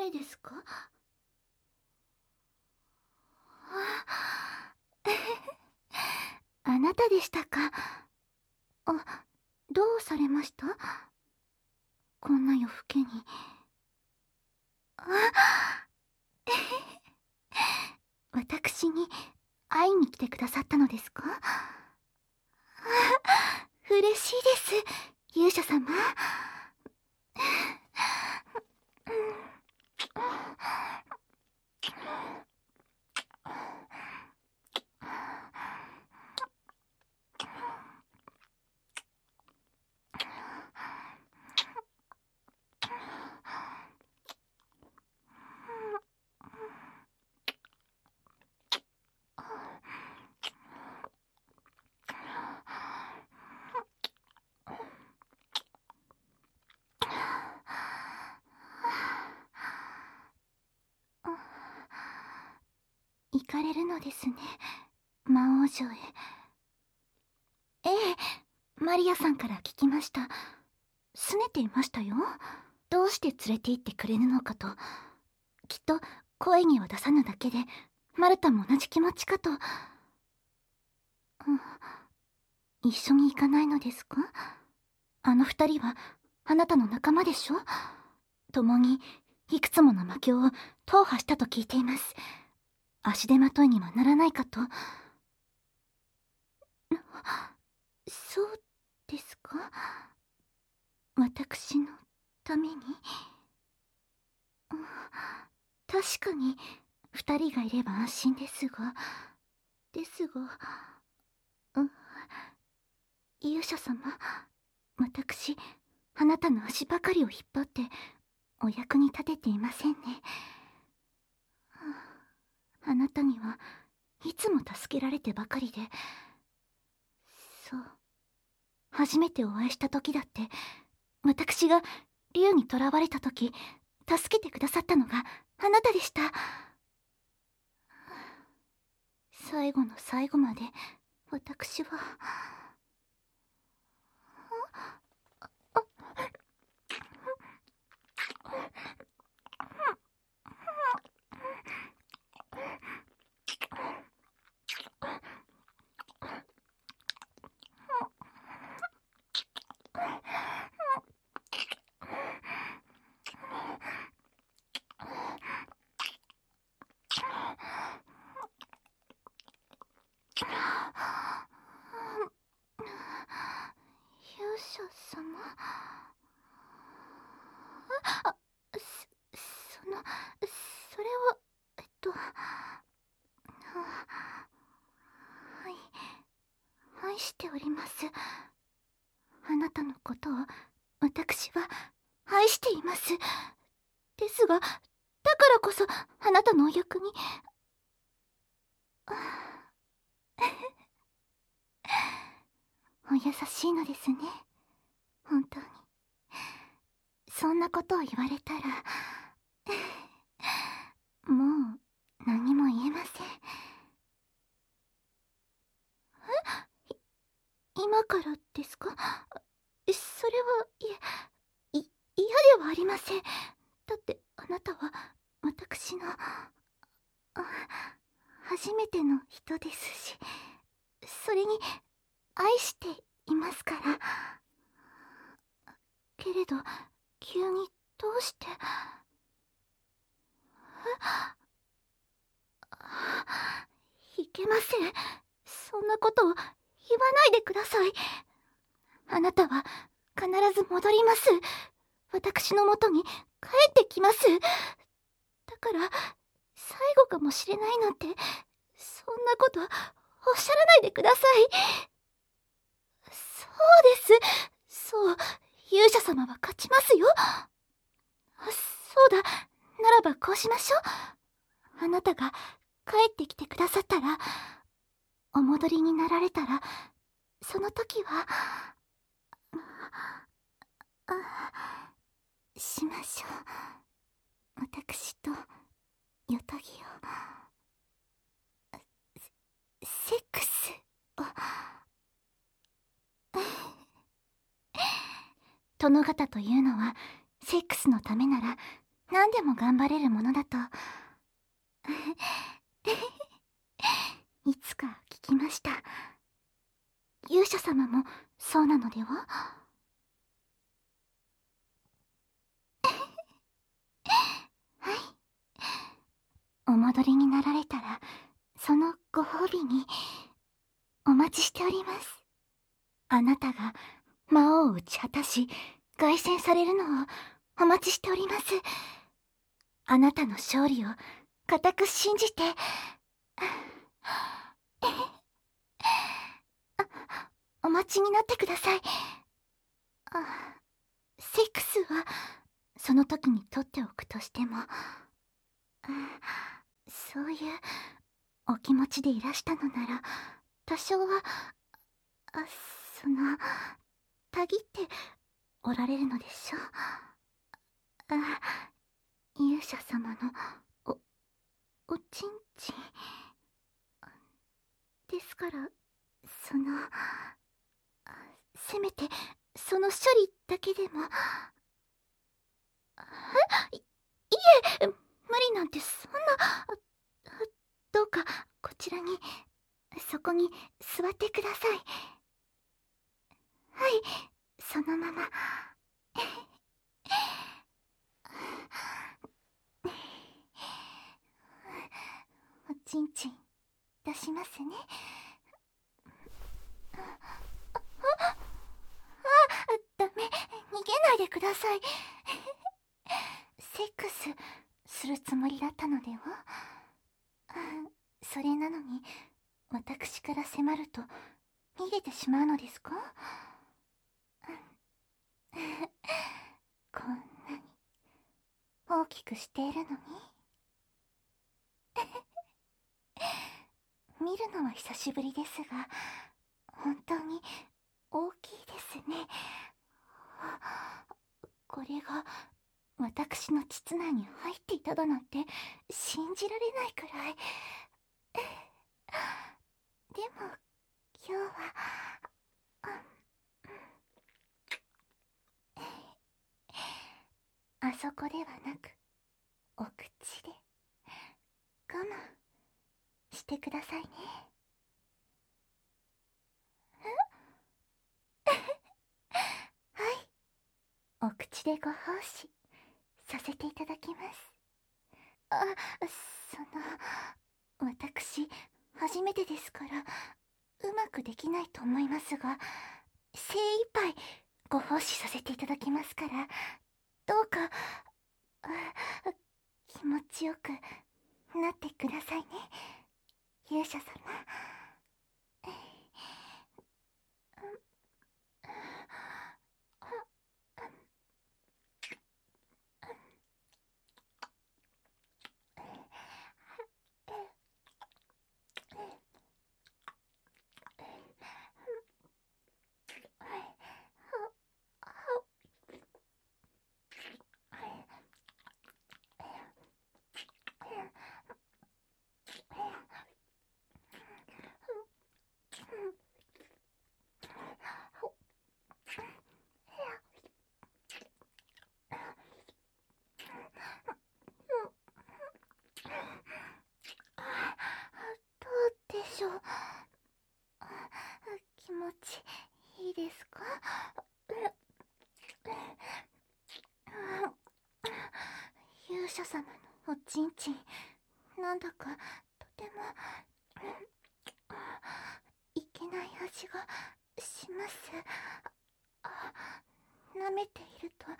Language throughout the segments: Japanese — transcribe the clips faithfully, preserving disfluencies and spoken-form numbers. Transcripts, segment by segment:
誰ですか？あなたでしたか。あ、どうされました？こんな夜更けに。あ私に会いに来てくださったのですか？嬉しいです、勇者様。行かれるのですね、魔王城へ。ええ、マリアさんから聞きました。拗ねていましたよ。どうして連れて行ってくれるのかと。きっと声には出さぬだけでマルタも同じ気持ちかと。うん、一緒に行かないのですか？あの二人はあなたの仲間でしょ？共にいくつもの魔境を踏破したと聞いています。足手まといにはならないかと。そうですか？私のために？確かに二人がいれば安心ですが、ですが、うん、勇者様、私、あなたの足ばかりを引っ張ってお役に立てていませんね。あなたにはいつも助けられてばかりで。そう、初めてお会いした時だって、私が竜に囚われた時、助けてくださったのがあなたでした。最後の最後まで私は。勇者様？あ、そ、その、それは、えっと、はい、愛しております。あなたのことを私は愛しています。ですが、だからこそあなたのお役に。お優しいのですね、本当に。そんなことを言われたらもう何も言えません。え？今からですか？それは、いえ、い、嫌ではありません。だってあなたは私の初めての人ですし、それに愛していますから。けれど急にどうして？いけません。そんなことを言わないでください。あなたは必ず戻ります。私のもとに帰ってきます。だから最後かもしれないなんて、そんなことおっしゃらないでください。そうです。そう、勇者様は勝ちますよ。そうだ、ならばこうしましょう。あなたが帰ってきてくださったら、お戻りになられたら、その時はあしましょう。私とヨトギをセックスを。殿方というのはセックスのためなら何でも頑張れるものだといつか聞きました。勇者様もそうなのでは？はい。お戻りになられたら、そのご褒美にお待ちしております。あなたが魔王を打ち果たし、凱旋されるのをお待ちしております。あなたの勝利を固く信じて。お待ちになってください。あ、セックスはその時に取っておくとしても、そういうお気持ちでいらしたのなら、多少は、あ、その、たぎっておられるのでしょう。あ、勇者様のおおちんちんですから、その、せめてその処理だけでも。え、いいえ、無理なんてそんな。どうかこちらに、そこに座ってください。はい、そのまま。おちんちん出しますね。あ、あ、ダメ、逃げないでください。セックスするつもりだったのでは？それなのに私から迫ると逃げてしまうのですか？こんなに大きくしているのに。見るのは久しぶりですが、本当に大きいですね。これが私の膣内に入っていただなんて信じられないくらい。でも今日は、あそこではなくお口で我慢してくださいね。はい、お口でご奉仕させていただきます。あ、その、私初めてですからうまくできないと思いますが、精一杯ご奉仕させていただきますから、どうか気持ちよくなってくださいね、勇者様。どうでしょう？気持ちいいですか？勇者様のおちんちん、なんだかとてもいけない味がします。舐めていると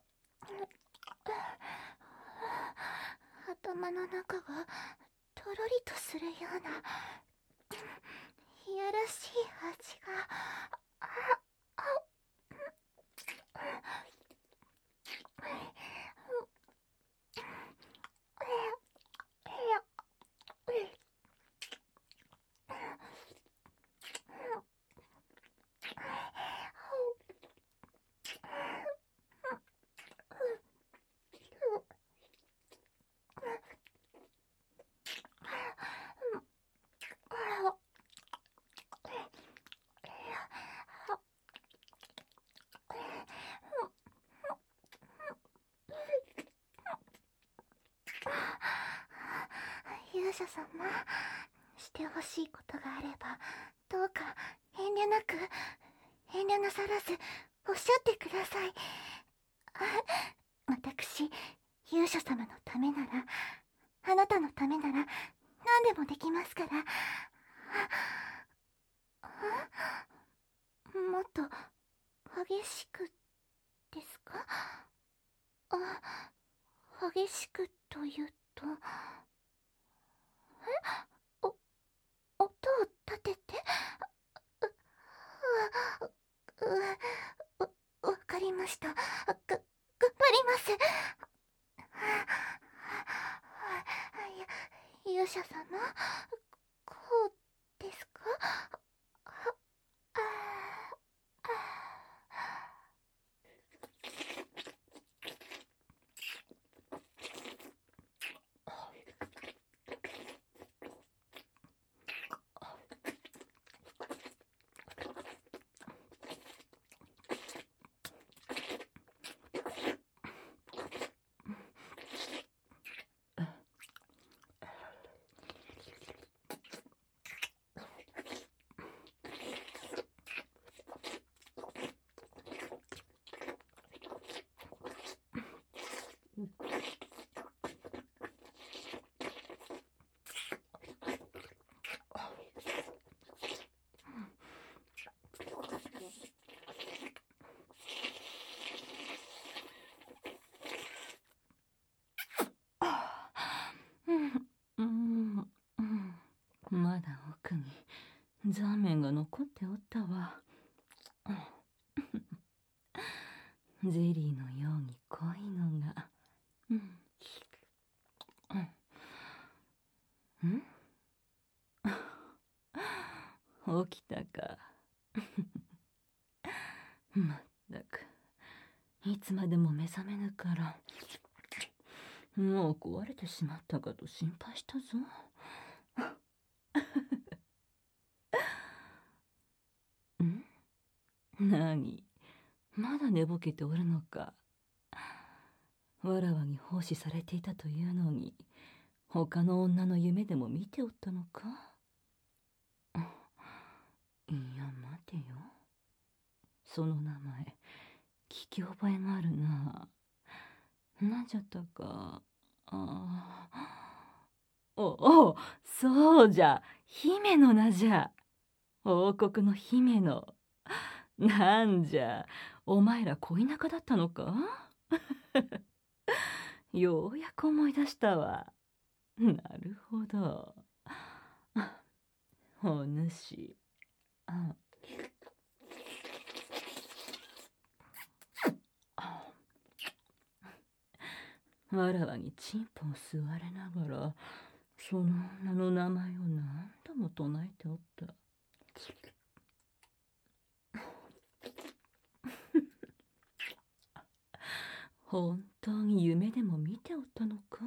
頭の中がとろりとするようないやらしい味が。 者様、してほしいことがあればどうか遠慮なく、遠慮なさらずおっしゃってください。私、勇者様のためなら、あなたのためなら何でもできますから。もっと激しくですか？あ、激しくというと、え？お、音を立てて？う、う、わ、わかりました。が、頑張ります。や、勇者様、こうですか？あ、あ、あ、まだ奥にザーメンが残っておったわ。ゼリーのように濃いのが。うん。うん、起きたか。まったく、いつまでも目覚めぬから、もう壊れてしまったかと心配したぞ。ん？何？まだ寝ぼけておるのか。わらわに奉仕されていたというのに、他の女の夢でも見ておったのか。いや、待てよ。その名前、聞き覚えがあるな。なんじゃったか。ああ。おお、そうじゃ。姫の名じゃ。王国の姫の。なんじゃ、お前ら恋仲だったのか？ようやく思い出したわ。なるほど。お主。あわらわにチンポを吸われながら、その女の名前を何度も唱えておった。本当に夢でも見ておったのか？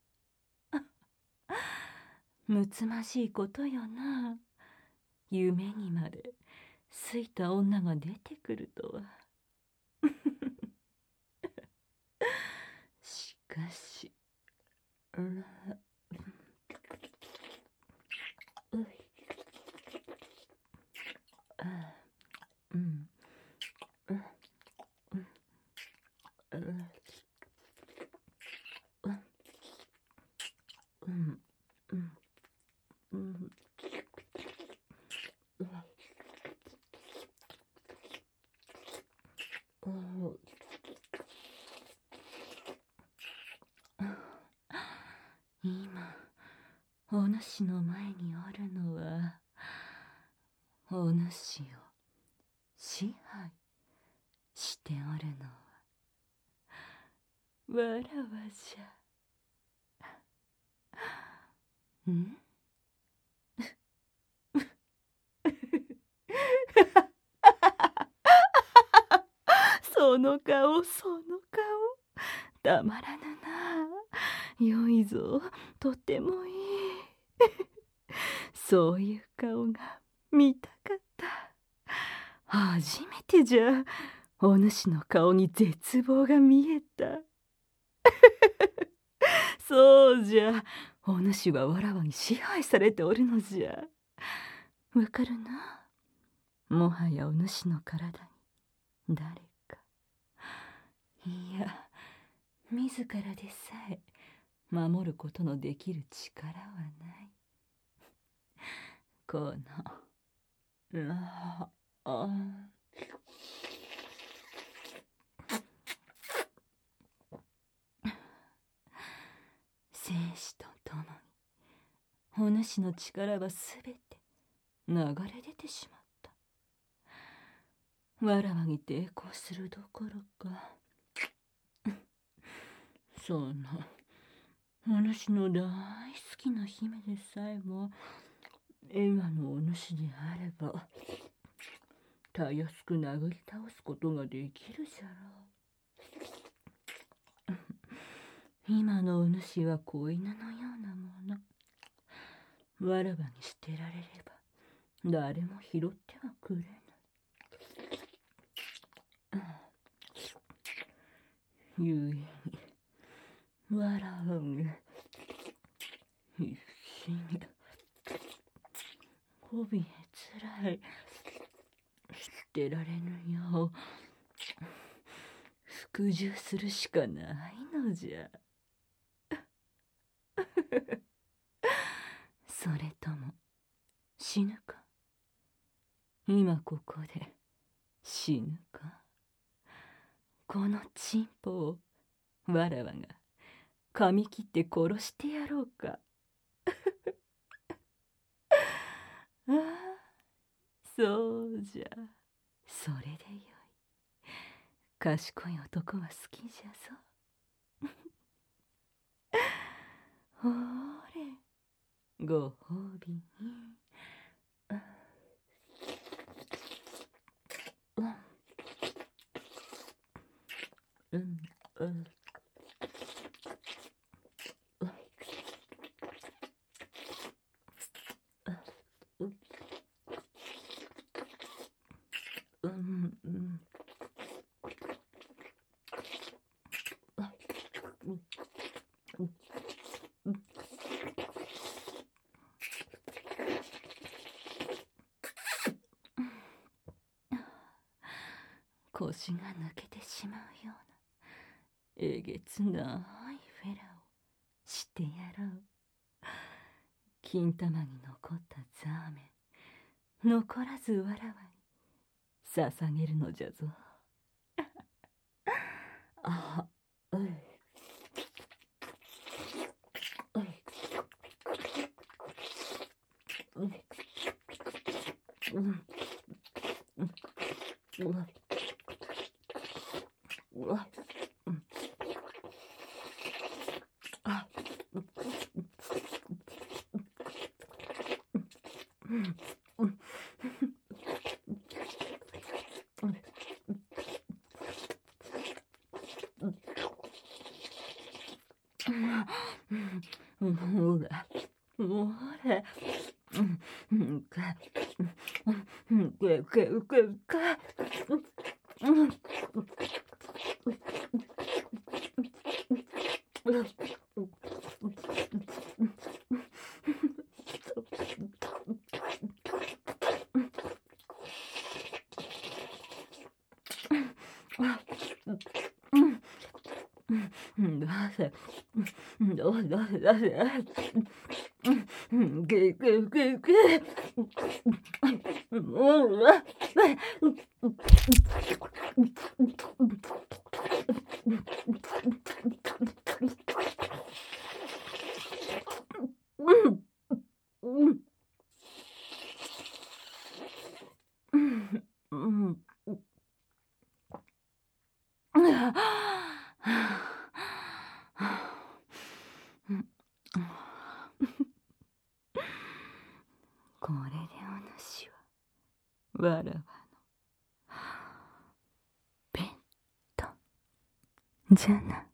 むつましいことよな。夢にまで好いた女が出てくるとは。しかし、うういあうんううううんうんうん今、お主の前におるのは、お主を支配しておるのは、わらわじゃ。ん？その顔、その顔、たまらぬな。よいぞ、とてもいい。そういう顔が見たかった。初めてじゃ、お主の顔に絶望が見えた。そうじゃ、 お主はわらわに支配されておるのじゃ。わかるな。もはやお主の体に誰か、いや、自らでさえ守ることのできる力はない。このラあ生死とともにお主の力はすべて流れ出てしまった。わらわに抵抗するどころか、そのお主の大好きな姫でさえも今のお主であればたやすく殴り倒すことができるじゃろう。今のお主は子犬のようなもの。わらわに捨てられれば誰も拾ってはくれぬ。ゆえにわらわが必死に怯えつらい捨てられぬよう服従するしかないのじゃ。それとも死ぬか。今ここで死ぬか。このチンポをわらわが噛み切って殺してやろうか。ああ、そうじゃ。それでよい。賢い男は好きじゃぞ。ほれ、ご褒美に。うん、うん、うん。うんうん。腰が抜けてしまうようなえげつないフェラをしてやろう。金玉に残ったザーメン残らずわらわに捧げるのじゃぞ。あ、うい。うんうんうんうわうわうんあうんうんうんほらほらうんうんかうんかかかかうんどうせどうせどうせどうせけけけけもうこれでお主はわらわのペットじゃな。